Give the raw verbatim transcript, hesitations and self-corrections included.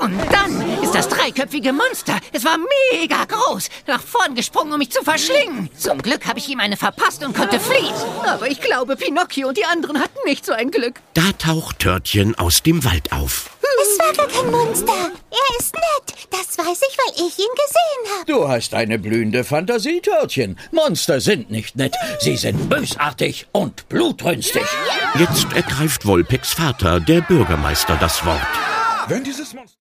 Und dann ist das dreiköpfige Monster, es war mega groß, nach vorn gesprungen, um mich zu verschlingen. Zum Glück habe ich ihm eine verpasst und konnte fliehen. Aber ich glaube, Pinocchio und die anderen hatten nicht so ein Glück. Da taucht Törtchen aus dem Wald auf. Es war gar kein Monster. Er ist nett. Das weiß ich, weil ich ihn gesehen habe. Du hast eine blühende Fantasie, Törtchen. Monster sind nicht nett. Sie sind bösartig und blutrünstig. Jetzt ergreift Wolpex Vater, der Bürgermeister, das Wort. Wenn dieses Monster